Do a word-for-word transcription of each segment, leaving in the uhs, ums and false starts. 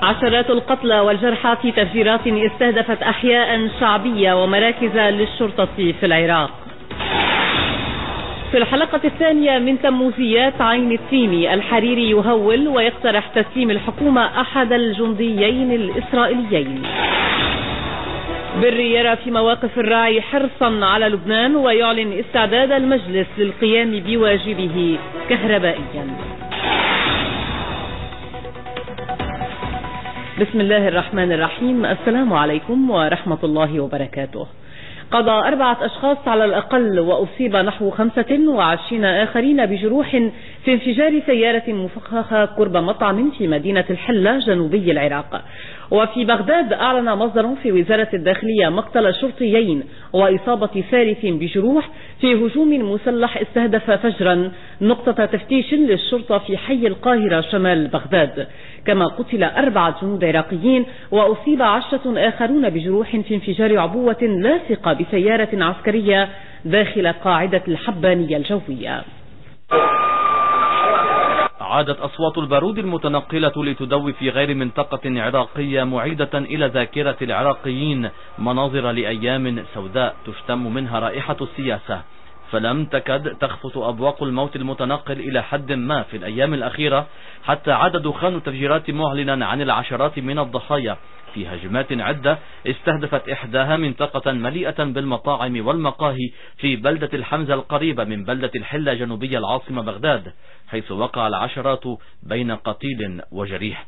عشرات القتلى والجرحى في تفجيرات استهدفت أحياء شعبية ومراكز للشرطة في العراق. في الحلقة الثانية من تموزيات عين التيمي، الحريري يهول ويقترح تسليم الحكومة أحد الجنديين الإسرائيليين. بري يرى في مواقف الراعي حرصا على لبنان ويعلن استعداد المجلس للقيام بواجبه كهربائيا. بسم الله الرحمن الرحيم. السلام عليكم ورحمة الله وبركاته. قضى أربعة أشخاص على الأقل وأصيب نحو خمسة وعشرين آخرين بجروح في انفجار سيارة مفخخة قرب مطعم في مدينة الحلة جنوبي العراق. وفي بغداد أعلن مصدر في وزارة الداخلية مقتل شرطيين وإصابة ثالث بجروح في هجوم مسلح استهدف فجرا نقطة تفتيش للشرطة في حي القاهرة شمال بغداد. كما قتل أربعة جنود عراقيين وأصيب عشرة آخرون بجروح في انفجار عبوة لاصقة بسيارة عسكرية داخل قاعدة الحبانية الجوية. عادت أصوات البارود المتنقلة لتدوي في غير منطقة عراقية، معيدة إلى ذاكرة العراقيين مناظر لأيام سوداء تشتم منها رائحة السياسة، فلم تكد تخفت أبواق الموت المتنقل إلى حد ما في الأيام الأخيرة، حتى عاد دخان التفجيرات معلنا عن العشرات من الضحايا في هجمات عدة استهدفت إحداها منطقة مليئة بالمطاعم والمقاهي في بلدة الحمزة القريبة من بلدة الحلة جنوبية العاصمة بغداد، حيث وقع العشرات بين قتيل وجريح.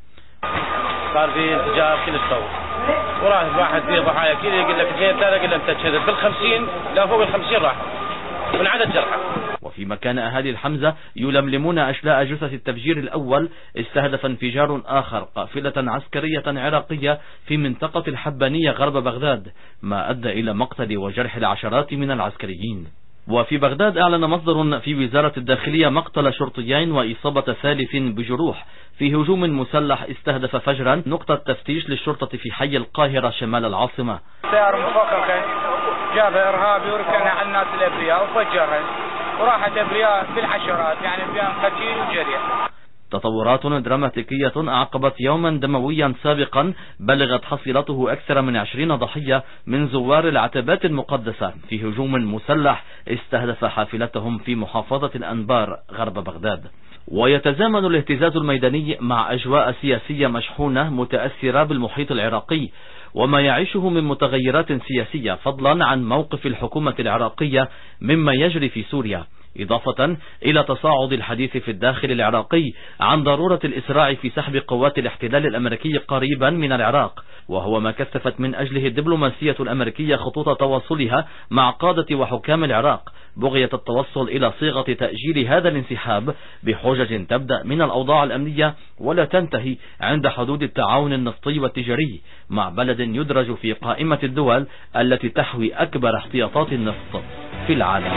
صار في انفجار كل الصوت، وراح واحد فيه ضحايا كذا يقول لك اثنين ثلاثة يقول لك تشهد بالخمسين، لا فوق الخمسين راح من عدد جرحى. وفي مكان أهالي الحمزة يلملمون أشلاء جثث التفجير الأول، استهدف انفجار آخر قافلة عسكرية عراقية في منطقة الحبانية غرب بغداد، ما أدى إلى مقتل وجرح العشرات من العسكريين. وفي بغداد أعلن مصدر في وزارة الداخلية مقتل شرطيين وإصابة ثالث بجروح في هجوم مسلح استهدف فجرا نقطة تفتيش للشرطة في حي القاهرة شمال العاصمة. سيارة مفخخة جابها إرهابي وركنها على الناس الأبرياء وفجرها، وراحت أبرياء بالعشرات، يعني بين قتيل وجريح. تطورات دراماتيكية أعقبت يوما دمويا سابقا بلغت حصيلته أكثر من عشرين ضحية من زوار العتبات المقدسة في هجوم مسلح استهدف حافلتهم في محافظة الأنبار غرب بغداد. ويتزامن الاهتزاز الميداني مع أجواء سياسية مشحونة متأثرة بالمحيط العراقي وما يعيشه من متغيرات سياسية، فضلا عن موقف الحكومة العراقية مما يجري في سوريا، إضافة إلى تصاعد الحديث في الداخل العراقي عن ضرورة الإسراع في سحب قوات الاحتلال الأمريكي قريبا من العراق، وهو ما كثفت من أجله الدبلوماسية الأمريكية خطوط تواصلها مع قادة وحكام العراق بغية التوصل إلى صيغة تأجيل هذا الانسحاب بحجج تبدأ من الأوضاع الأمنية ولا تنتهي عند حدود التعاون النفطي والتجاري مع بلد يدرج في قائمة الدول التي تحوي أكبر احتياطات النفط في العالم.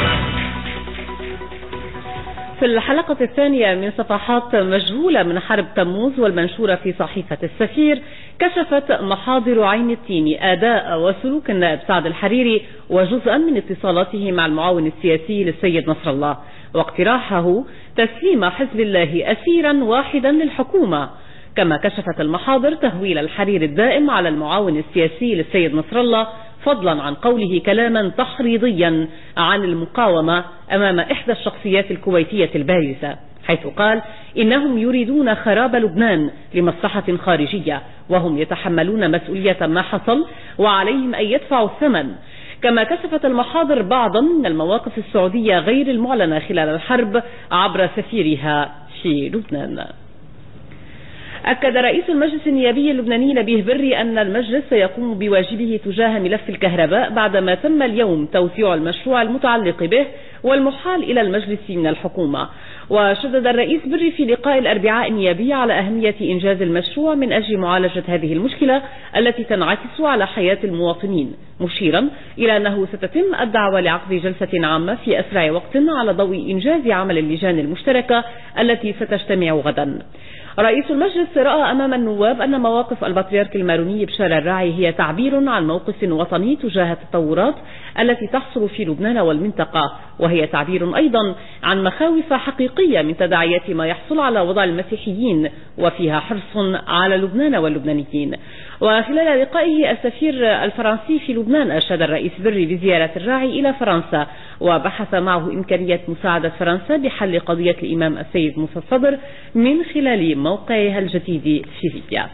في الحلقة الثانية من صفحات مجهولة من حرب تموز والمنشورة في صحيفة السفير، كشفت محاضر عين التيمي أداء وسلوك النائب سعد الحريري وجزءا من اتصالاته مع المعاون السياسي للسيد نصر الله، واقتراحه تسليم حزب الله أسيرا واحدا للحكومة. كما كشفت المحاضر تهويل الحريري الدائم على المعاون السياسي للسيد نصر الله، فضلا عن قوله كلاما تحريضيا عن المقاومة أمام إحدى الشخصيات الكويتية البارزة، حيث قال إنهم يريدون خراب لبنان لمصلحة خارجية وهم يتحملون مسؤولية ما حصل وعليهم أن يدفعوا الثمن. كما كشفت المحاضر بعضا من المواقف السعودية غير المعلنة خلال الحرب عبر سفيرها في لبنان. أكد رئيس المجلس النيابي اللبناني نبيه بري أن المجلس سيقوم بواجبه تجاه ملف الكهرباء بعدما تم اليوم توزيع المشروع المتعلق به والمحال إلى المجلس من الحكومة. وشدد الرئيس بري في لقاء الأربعاء النيابي على أهمية إنجاز المشروع من أجل معالجة هذه المشكلة التي تنعكس على حياة المواطنين، مشيرا إلى أنه ستتم الدعوة لعقد جلسة عامة في أسرع وقت على ضوء إنجاز عمل اللجان المشتركة التي ستجتمع غدا. رئيس المجلس رأى أمام النواب أن مواقف البطريرك الماروني بشار الراعي هي تعبير عن موقف وطني تجاه التطورات التي تحصل في لبنان والمنطقة، وهي تعبير أيضا عن مخاوف حقيقية من تداعيات ما يحصل على وضع المسيحيين، وفيها حرص على لبنان واللبنانيين. وخلال لقائه السفير الفرنسي في لبنان أرشد الرئيس بري بزيارة الراعي إلى فرنسا، وبحث معه إمكانية مساعدة فرنسا بحل قضية الإمام السيد موسى الصدر من خلال موقعها الجديد في ليبيا.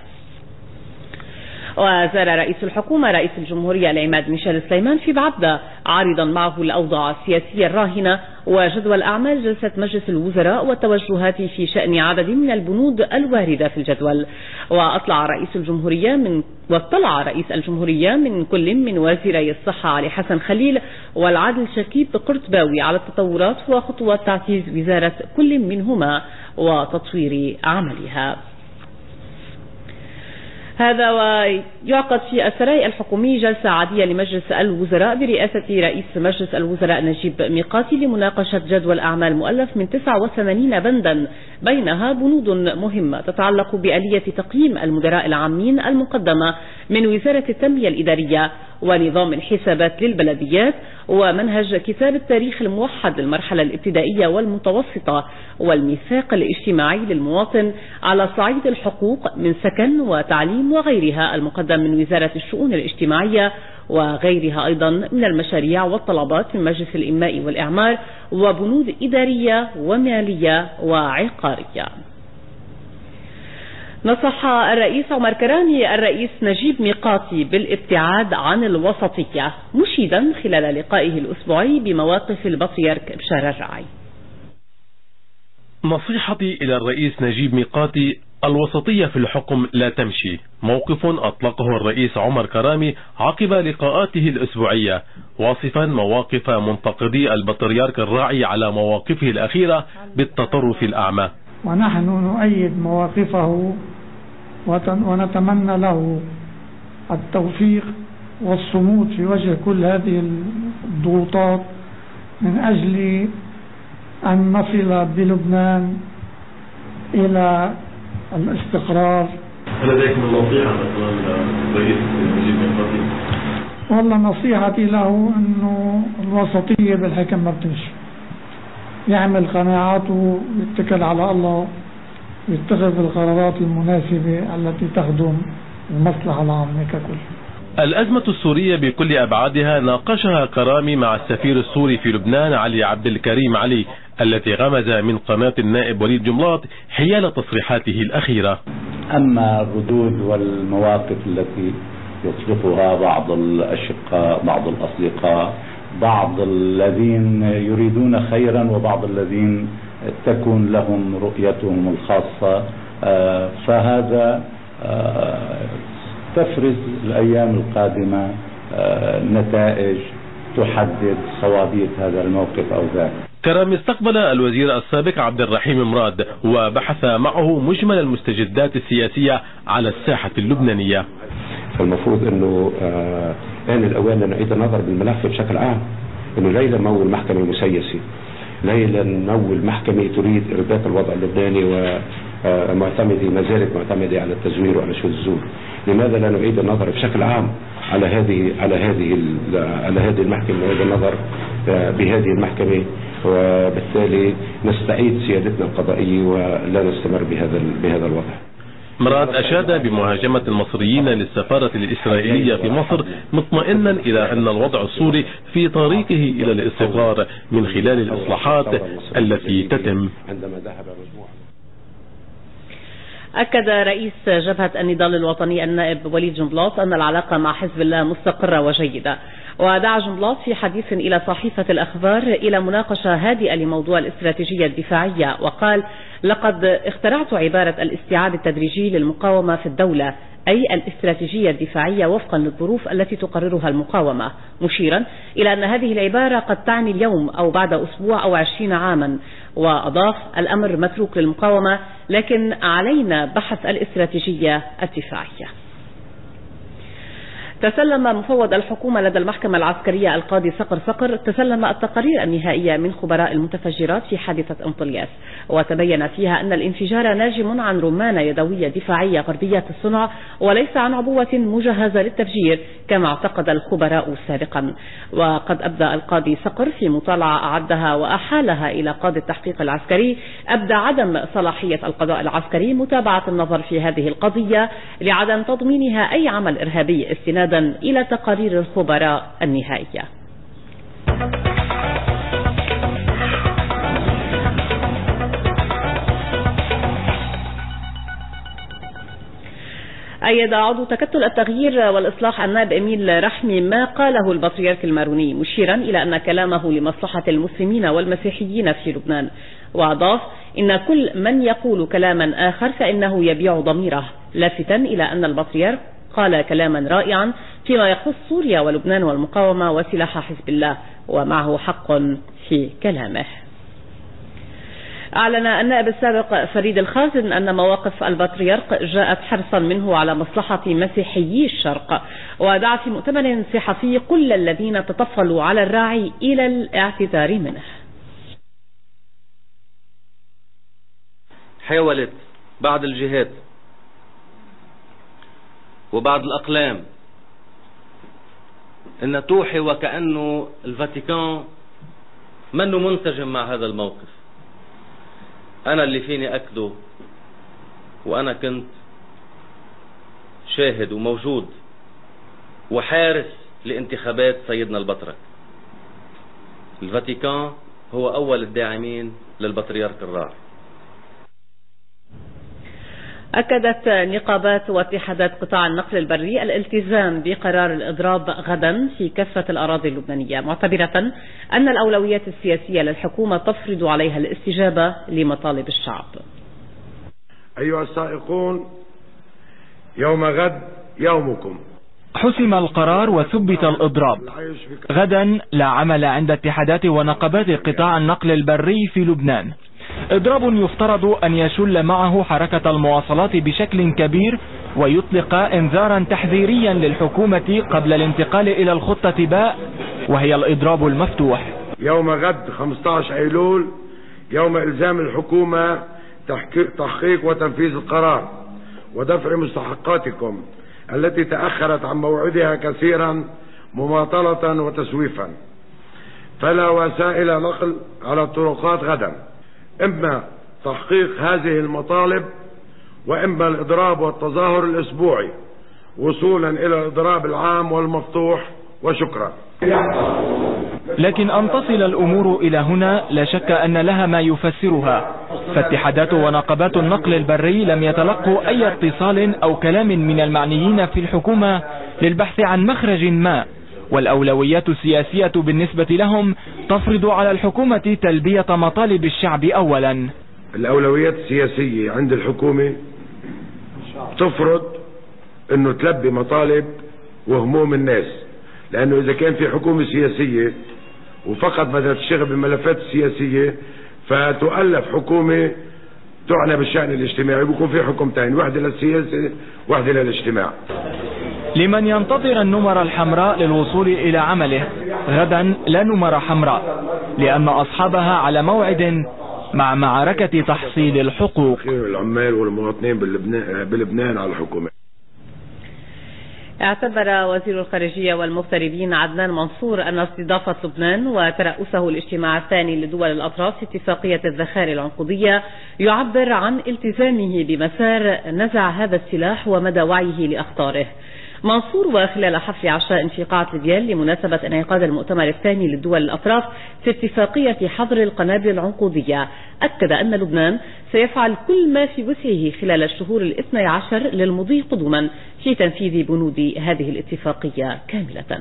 وزار رئيس الحكومة رئيس الجمهورية العماد ميشيل سليمان في بعبدة عارضا معه الأوضاع السياسية الراهنة وجدول أعمال جلسة مجلس الوزراء والتوجهات في شأن عدد من البنود الواردة في الجدول. وأطلع رئيس الجمهورية من واطلع رئيس الجمهورية من كل من وزيري الصحة علي حسن خليل والعدل شكيب قرطباوي على التطورات وخطوات تعزيز وزارة كل منهما وتطوير عملها. هذا ويعقد في السراي الحكومي جلسة عادية لمجلس الوزراء برئاسة رئيس مجلس الوزراء نجيب ميقاتي لمناقشة جدول أعمال مؤلف من تسعة وثمانين بندا، بينها بنود مهمة تتعلق بآلية تقييم المدراء العامين المقدمة من وزارة التنمية الإدارية ونظام الحسابات للبلديات ومنهج كتاب التاريخ الموحد للمرحلة الابتدائية والمتوسطة والميثاق الاجتماعي للمواطن على صعيد الحقوق من سكن وتعليم وغيرها المقدم من وزارة الشؤون الاجتماعية وغيرها أيضا من المشاريع والطلبات من مجلس الإنماء والإعمار وبنود إدارية ومالية وعقارية. نصح الرئيس عمر كرامي الرئيس نجيب ميقاتي بالابتعاد عن الوسطية مشيدا خلال لقائه الأسبوعي بمواقف البطريرك بشار الراعي. نصيحتي إلى الرئيس نجيب ميقاتي: الوسطية في الحكم لا تمشي، موقف أطلقه الرئيس عمر كرامي عقب لقاءاته الأسبوعية، واصفا مواقف منتقدي البطريرك الراعي على مواقفه الأخيرة بالتطرف الأعمى. ونحن نؤيد مواقفه ونتمنى له التوفيق والصمود في وجه كل هذه الضغوطات من أجل أن نصل بلبنان إلى الاستقرار. هل لديكم نصيحة مثلا للرئيس نجيب ميقاتي؟ والله نصيحتي له أنه الوسطية بالحكم ما بتمشي، يعمل قناعاته ويتكل على الله ويتخذ القرارات المناسبة التي تخدم المصلحة العامة ككل. الأزمة السورية بكل أبعادها ناقشها كرامي مع السفير السوري في لبنان علي عبد الكريم علي التي غمز من قناة النائب وليد جنبلاط حيال تصريحاته الأخيرة. أما الردود والمواقف التي يطلقها بعض الأشقاء بعض الأصدقاء بعض الذين يريدون خيرا وبعض الذين تكون لهم رؤيتهم الخاصة، فهذا تفرز الأيام القادمة نتائج تحدد صوابية هذا الموقف أو ذاك. كرامي استقبل الوزير السابق عبد الرحيم مراد وبحث معه مجمل المستجدات السياسية على الساحة اللبنانية. فالمفروض انه آن الاوان ان نعيد النظر بالملف بشكل عام، انه ليلى نمول محكمة مسيسة، ليلى نمول محكمة تريد ارباط الوضع اللبناني ومعتمدة ما زالت معتمدة على التزوير وعلى شو الزور. لماذا لا نعيد النظر بشكل عام على هذه على هذه على هذه المحكمة، نعيد النظر بهذه المحكمة وبالتالي نستعيد سيادتنا القضائية ولا نستمر بهذا بهذا الوضع. مراد أشاد بمهاجمة المصريين للسفارة الإسرائيلية في مصر مطمئنا إلى أن الوضع السوري في طريقه إلى الاستقرار من خلال الإصلاحات التي تتم. أكد رئيس جبهة النضال الوطني النائب وليد جنبلاط أن العلاقة مع حزب الله مستقرة وجيدة، ودعا جنبلاط في حديث إلى صحيفة الأخبار إلى مناقشة هادئة لموضوع الاستراتيجية الدفاعية، وقال: لقد اخترعت عبارة الاستيعاب التدريجي للمقاومة في الدولة، أي الاستراتيجية الدفاعية وفقا للظروف التي تقررها المقاومة، مشيرا إلى أن هذه العبارة قد تعني اليوم أو بعد أسبوع أو عشرين عاما. وأضاف: الأمر متروك للمقاومة، لكن علينا بحث الاستراتيجية الدفاعية. تسلم مفوض الحكومة لدى المحكمة العسكرية القاضي صقر صقر تسلم التقارير النهائية من خبراء المتفجرات في حادثة أنطلياس، وتبين فيها أن الانفجار ناجم عن رمانة يدوية دفاعية غربية الصنع وليس عن عبوة مجهزة للتفجير كما اعتقد الخبراء سابقا. وقد أبدى القاضي صقر في مطالعة أعدها وأحالها إلى قاضي التحقيق العسكري أبدى عدم صلاحية القضاء العسكري متابعة النظر في هذه القضية لعدم تضمينها أي عمل إرهابي استنادا إلى تقارير الخبراء النهائية. أيد عضو تكتل التغيير والإصلاح النائب إميل رحمي ما قاله البطريرك الماروني مشيرا إلى أن كلامه لمصلحة المسلمين والمسيحيين في لبنان، وأضاف إن كل من يقول كلاما آخر فإنه يبيع ضميره، لافتا إلى أن البطريرك قال كلاما رائعا فيما يخص سوريا ولبنان والمقاومة وسلاح حزب الله، ومعه حق في كلامه. أعلن النائب السابق فريد الخازن أن مواقف البطريرك جاءت حرصا منه على مصلحة مسيحيي الشرق، ودعا في مؤتمر صحفي كل الذين تطفلوا على الراعي إلى الاعتذار منه. حاولت بعض الجهات وبعض الأقلام أن توحي وكأنه الفاتيكان منه منسجم مع هذا الموقف. أنا اللي فيني أكده، وأنا كنت شاهد وموجود وحارس لانتخابات سيدنا البطرك. الفاتيكان هو أول الداعمين للبطريرك الراعي. أكدت نقابات واتحادات قطاع النقل البري الالتزام بقرار الإضراب غدا في كافة الأراضي اللبنانية، معتبرة أن الأولويات السياسية للحكومة تفرض عليها الاستجابة لمطالب الشعب. أيها السائقون، يوم غد يومكم. حسم القرار وثبت الإضراب. غدا لا عمل عند اتحادات ونقابات قطاع النقل البري في لبنان. إضراب يفترض أن يشل معه حركة المواصلات بشكل كبير ويطلق إنذارا تحذيريا للحكومة قبل الانتقال إلى الخطة باء، وهي الإضراب المفتوح. يوم غد خمسة عشر أيلول يوم إلزام الحكومة تحقيق وتنفيذ القرار ودفع مستحقاتكم التي تأخرت عن موعدها كثيرا مماطلة وتسويفا. فلا وسائل نقل على الطرقات غدا، إما تحقيق هذه المطالب وإما الإضراب والتظاهر الأسبوعي وصولا إلى الإضراب العام والمفتوح. وشكرا. لكن أن تصل الأمور إلى هنا لا شك أن لها ما يفسرها، فاتحادات ونقابات النقل البري لم يتلقوا أي اتصال أو كلام من المعنيين في الحكومة للبحث عن مخرج ما، والأولويات السياسية بالنسبة لهم تفرض على الحكومة تلبية مطالب الشعب أولا. الأولويات السياسية عند الحكومة تفرض أنه تلبي مطالب وهموم الناس، لأنه إذا كان في حكومة سياسية وفقط بدها تشتغل بالملفات السياسية فتؤلف حكومة تعنى بالشأن الاجتماعي، بيكون في حكومتين، واحدة للسياسة واحدة للاجتماع. لمن ينتظر النمر الحمراء للوصول إلى عمله، غدا لا نمر حمراء لأن أصحابها على موعد مع معركة تحصيل الحقوق. العمال والمواطنين بلبنان على الحكومة. اعتبر وزير الخارجية والمغتربين عدنان منصور أن استضافة لبنان وترأسه الاجتماع الثاني لدول الأطراف في اتفاقية الذخائر العنقودية يعبر عن التزامه بمسار نزع هذا السلاح ومدى وعيه لأخطاره. منصور وخلال حفل عشاء في قاعة ليبيان لمناسبة انعقاد المؤتمر الثاني للدول الأطراف في اتفاقية حظر القنابل العنقودية أكد أن لبنان سيفعل كل ما في وسعه خلال الشهور الاثني عشر للمضي قدما في تنفيذ بنود هذه الاتفاقية كاملة.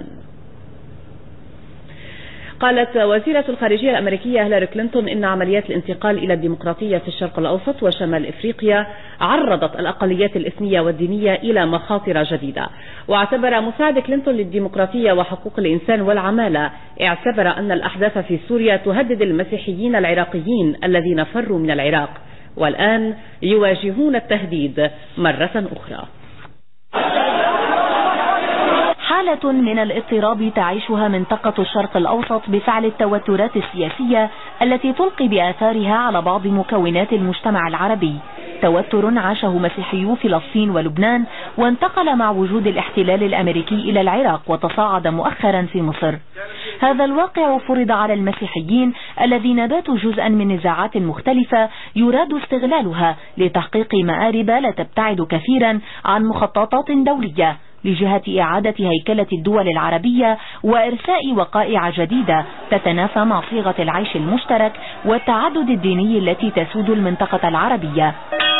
قالت وزيرة الخارجية الأمريكية هيلاري كلينتون إن عمليات الانتقال إلى الديمقراطية في الشرق الأوسط وشمال إفريقيا عرضت الأقليات الإثنية والدينية إلى مخاطر جديدة. واعتبر مساعد كلينتون للديمقراطية وحقوق الإنسان والعمالة اعتبر أن الأحداث في سوريا تهدد المسيحيين العراقيين الذين فروا من العراق والآن يواجهون التهديد مرة أخرى. حالة من الاضطراب تعيشها منطقة الشرق الأوسط بفعل التوترات السياسية التي تلقي بآثارها على بعض مكونات المجتمع العربي، توتر عاشه مسيحيو فلسطين ولبنان وانتقل مع وجود الاحتلال الأمريكي إلى العراق وتصاعد مؤخرا في مصر. هذا الواقع فرض على المسيحيين الذين باتوا جزءا من نزاعات مختلفة يراد استغلالها لتحقيق مآرب لا تبتعد كثيرا عن مخططات دولية لجهة إعادة هيكلة الدول العربية وإرساء وقائع جديدة تتنافى مع صيغة العيش المشترك والتعدد الديني التي تسود المنطقة العربية.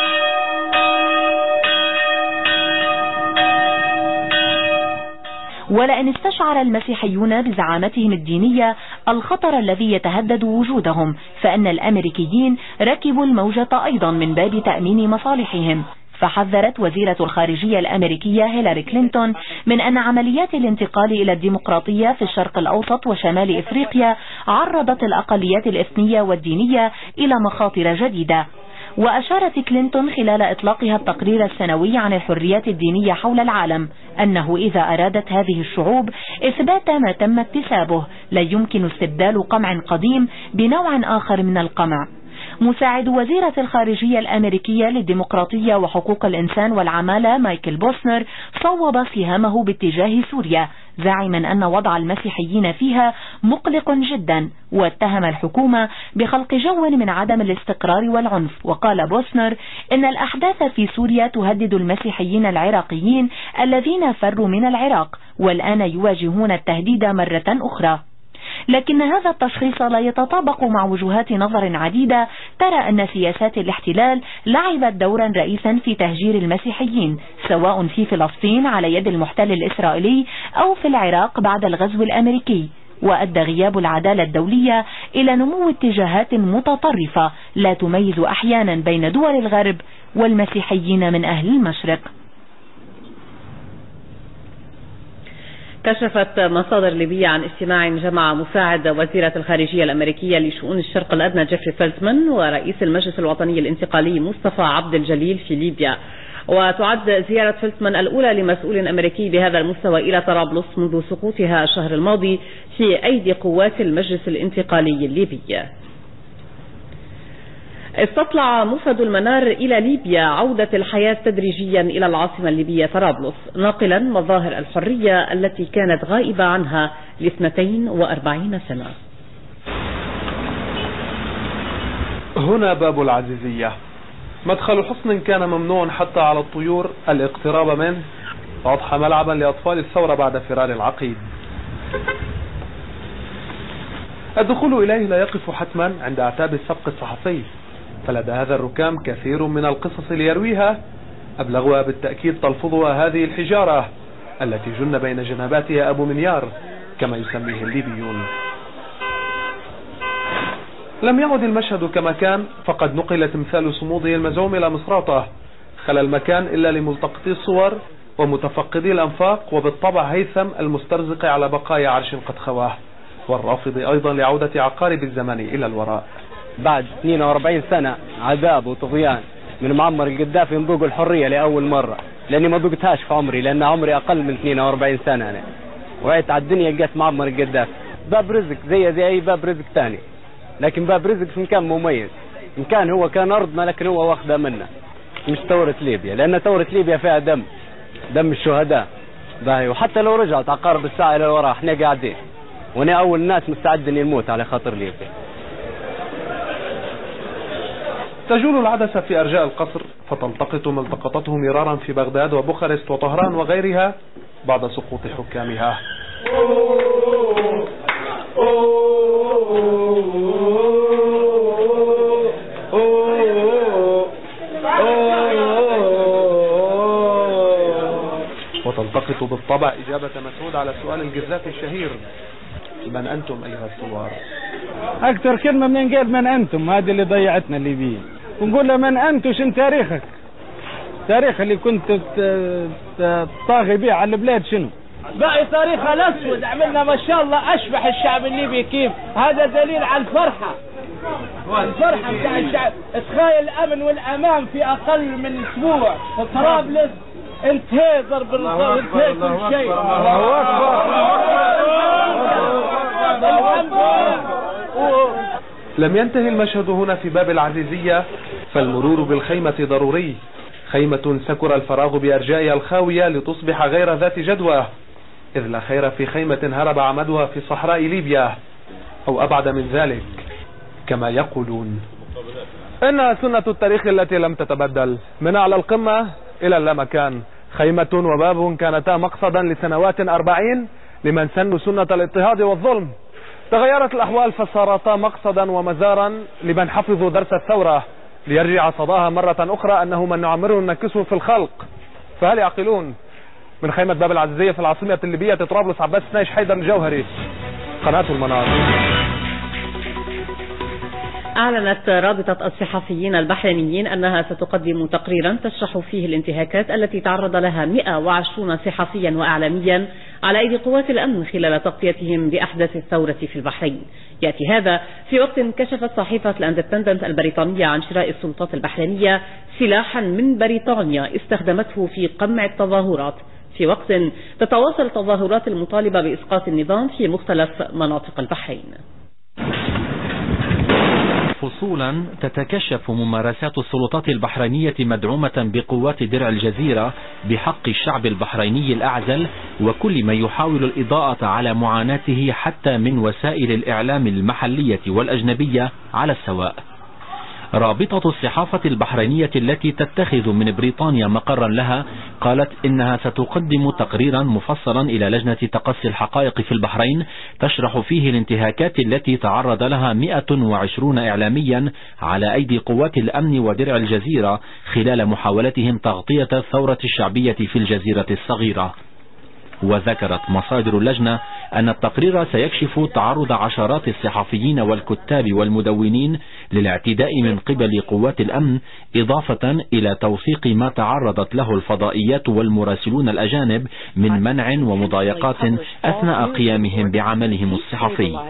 ولأن استشعر المسيحيون بزعامتهم الدينية الخطر الذي يتهدد وجودهم، فإن الأمريكيين ركبوا الموجة أيضا من باب تأمين مصالحهم. فحذرت وزيرة الخارجية الأمريكية هيلاري كلينتون من أن عمليات الانتقال إلى الديمقراطية في الشرق الأوسط وشمال إفريقيا عرضت الأقليات الإثنية والدينية إلى مخاطر جديدة. وأشارت كلينتون خلال إطلاقها التقرير السنوي عن الحريات الدينية حول العالم أنه إذا أرادت هذه الشعوب إثبات ما تم اكتسابه لا يمكن استبدال قمع قديم بنوع آخر من القمع. مساعد وزيرة الخارجية الأمريكية للديمقراطية وحقوق الإنسان والعمالة مايكل بوسنر صوب سهامه باتجاه سوريا، زاعما أن وضع المسيحيين فيها مقلق جدا، واتهم الحكومة بخلق جو من عدم الاستقرار والعنف. وقال بوسنر إن الأحداث في سوريا تهدد المسيحيين العراقيين الذين فروا من العراق والآن يواجهون التهديد مرة أخرى. لكن هذا التشخيص لا يتطابق مع وجهات نظر عديدة ترى أن سياسات الاحتلال لعبت دورا رئيسا في تهجير المسيحيين، سواء في فلسطين على يد المحتل الإسرائيلي أو في العراق بعد الغزو الأمريكي. وأدى غياب العدالة الدولية إلى نمو اتجاهات متطرفة لا تميز أحيانا بين دول الغرب والمسيحيين من أهل المشرق. كشفت مصادر ليبية عن اجتماع جمع مساعد وزيرة الخارجية الأمريكية لشؤون الشرق الأدنى جيفري فيلتمان ورئيس المجلس الوطني الانتقالي مصطفى عبد الجليل في ليبيا. وتعد زيارة فيلتمان الأولى لمسؤول أمريكي بهذا المستوى إلى طرابلس منذ سقوطها الشهر الماضي في أيدي قوات المجلس الانتقالي الليبي. استطلع مفد المنار إلى ليبيا عودة الحياة تدريجيا إلى العاصمة الليبية طرابلس، ناقلا مظاهر الحرية التي كانت غائبة عنها لاثنتين وأربعين سنة. هنا باب العزيزية، مدخل حصن كان ممنوع حتى على الطيور الاقتراب منه، أضحى ملعبا لأطفال الثورة بعد فرار العقيد. الدخول إليه لا يقف حتما عند أعتاب السبق الصحفي، فلدى هذا الركام كثير من القصص ليرويها، أبلغها بالتأكيد تلفظها هذه الحجارة التي جن بين جنباتها أبو منيار كما يسميه الليبيون. لم يعد المشهد كما كان، فقد نقل تمثال صموده المزعوم إلى مصراته، خلى المكان إلا لملتقطي الصور ومتفقدي الأنفاق، وبالطبع هيثم المسترزق على بقايا عرش قد خواه، والرافض أيضا لعودة عقارب الزمن إلى الوراء. بعد اثنين وأربعين سنة عذاب وطغيان من معمر القذافي نذوق الحرية لأول مرة، لأني ما ذقتهاش في عمري، لأن عمري أقل من اثنين وأربعين سنة أنا. وعيت على الدنيا لقيت معمر القذافي باب رزق زي زي أي باب رزق ثاني، لكن باب رزق في مكان مميز، مكان هو كان أرضنا لكن هو واخده منا، مش ثورة ليبيا، لأن ثورة ليبيا فيها دم دم الشهداء باهي، وحتى لو رجعت عقارب الساعة إلى الوراء احنا قاعدين، وانا أول ناس مستعد إني نموت على خاطر ليبيا. تجول العدسة في أرجاء القصر، فتلتقط ملتقطته مرارا في بغداد وبوخارست وطهران وغيرها بعد سقوط حكامها. وتلتقط بالطبع إجابة مسعود على سؤال القذافي الشهير: من أنتم أيها الثوار؟ أكثر كلمة بننقال من أنتم، هذه اللي ضيعتنا الليبيين، ونقول له من أنتم شن تاريخك؟ تاريخ اللي كنت طاغي بيه على البلاد شنو؟ باقي تاريخها الأسود، عملنا ما شاء الله أشبح الشعب الليبي كيف، هذا دليل على الفرحة الفرحة بتاع الشعب. تخيل الأمن والأمان في أقل من أسبوع، طرابلس انتهى ضرب انتهى كل شيء. الله أكبر لم ينتهي المشهد هنا في باب العزيزية، فالمرور بالخيمة ضروري. خيمة سكر الفراغ بأرجائها الخاوية لتصبح غير ذات جدوى، إذ لا خير في خيمة هرب عمدها في صحراء ليبيا أو أبعد من ذلك كما يقولون. إنها سنة التاريخ التي لم تتبدل، من أعلى القمة إلى اللامكان. خيمة وباب كانتا مقصدا لسنوات أربعين لمن سنوا سنة الاضطهاد والظلم. تغيرت الأحوال فصارتا مقصدا ومزارا لمن حفظوا درس الثورة، ليرجع صداها مرة أخرى أنه من نعمره ننكسه في الخلق. فهل يعقلون؟ من خيمة باب العزيزية في العاصمة الليبية طرابلس، عباس نايش، حيدر الجوهري، قناة المنار. أعلنت رابطة الصحفيين البحرينيين أنها ستقدم تقريرا تشرح فيه الانتهاكات التي تعرض لها مئة وعشرين صحفيا وإعلاميا على أيدي قوات الأمن خلال تغطيتهم بأحداث الثورة في البحرين. يأتي هذا في وقت كشفت صحيفة الاندبندنت البريطانية عن شراء السلطات البحرينية سلاحا من بريطانيا استخدمته في قمع التظاهرات، في وقت تتواصل التظاهرات المطالبة بإسقاط النظام في مختلف مناطق البحرين. فصولا تتكشف ممارسات السلطات البحرينية مدعومة بقوات درع الجزيرة بحق الشعب البحريني الأعزل وكل من يحاول الإضاءة على معاناته حتى من وسائل الإعلام المحلية والأجنبية على السواء. رابطة الصحافة البحرينية التي تتخذ من بريطانيا مقرا لها قالت إنها ستقدم تقريرا مفصلا إلى لجنة تقصي الحقائق في البحرين تشرح فيه الانتهاكات التي تعرض لها مئة وعشرين إعلاميا على أيدي قوات الأمن ودرع الجزيرة خلال محاولتهم تغطية الثورة الشعبية في الجزيرة الصغيرة. وذكرت مصادر اللجنة أن التقرير سيكشف تعرض عشرات الصحفيين والكتاب والمدونين للاعتداء من قبل قوات الأمن، إضافة إلى توثيق ما تعرضت له الفضائيات والمراسلون الأجانب من منع ومضايقات أثناء قيامهم بعملهم الصحفي.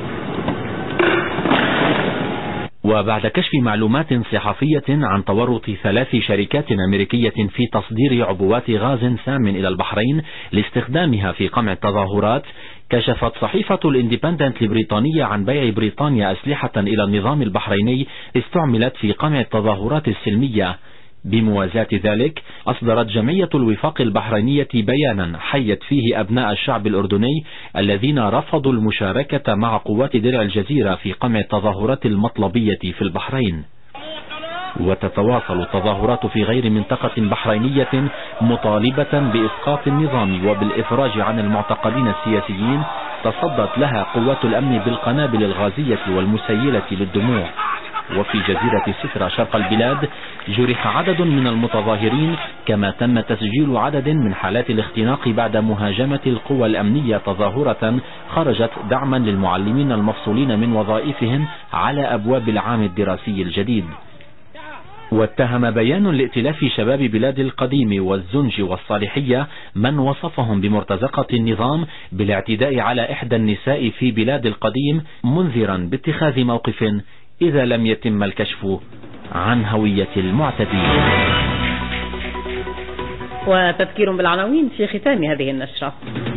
وبعد كشف معلومات صحفية عن تورط ثلاث شركات أمريكية في تصدير عبوات غاز سام إلى البحرين لاستخدامها في قمع التظاهرات، كشفت صحيفة الاندبندنت البريطانية عن بيع بريطانيا أسلحة إلى النظام البحريني استعملت في قمع التظاهرات السلمية. بموازاة ذلك أصدرت جمعية الوفاق البحرينية بيانا حيت فيه أبناء الشعب الأردني الذين رفضوا المشاركة مع قوات درع الجزيرة في قمع التظاهرات المطلبية في البحرين. وتتواصل التظاهرات في غير منطقة بحرينية مطالبة بإسقاط النظام وبالإفراج عن المعتقلين السياسيين تصدت لها قوات الأمن بالقنابل الغازية والمسيلة للدموع. وفي جزيرة سترة شرق البلاد جرح عدد من المتظاهرين، كما تم تسجيل عدد من حالات الاختناق بعد مهاجمة القوى الأمنية تظاهرة خرجت دعما للمعلمين المفصولين من وظائفهم على أبواب العام الدراسي الجديد. واتهم بيان لائتلاف شباب بلاد القديم والزنج والصالحية من وصفهم بمرتزقة النظام بالاعتداء على إحدى النساء في بلاد القديم، منذرا باتخاذ موقف إذا لم يتم الكشف عن هوية المعتدين. وتذكير بالعناوين في ختام هذه النشرة.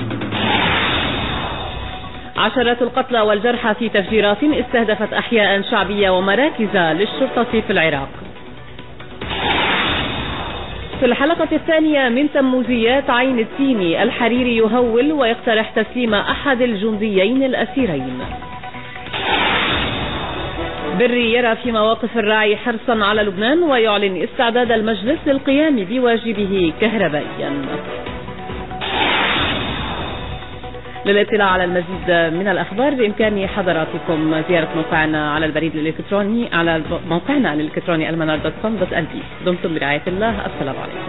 عشرات القتلى والجرحى في تفجيرات استهدفت أحياء شعبية ومراكز للشرطة في العراق. في الحلقة الثانية من تموزيات عين التيني، الحريري يهول ويقترح تسليم أحد الجنديين الأسيرين. بري يرى في مواقف الراعي حرصا على لبنان ويعلن استعداد المجلس للقيام بواجبه كهربائيا. للاطلاع على المزيد من الأخبار بإمكان حضراتكم زيارة موقعنا على البريد الإلكتروني على موقعنا الإلكتروني المنار دوت كوم دوت ال بي. دمتم برعاية الله. السلام عليكم.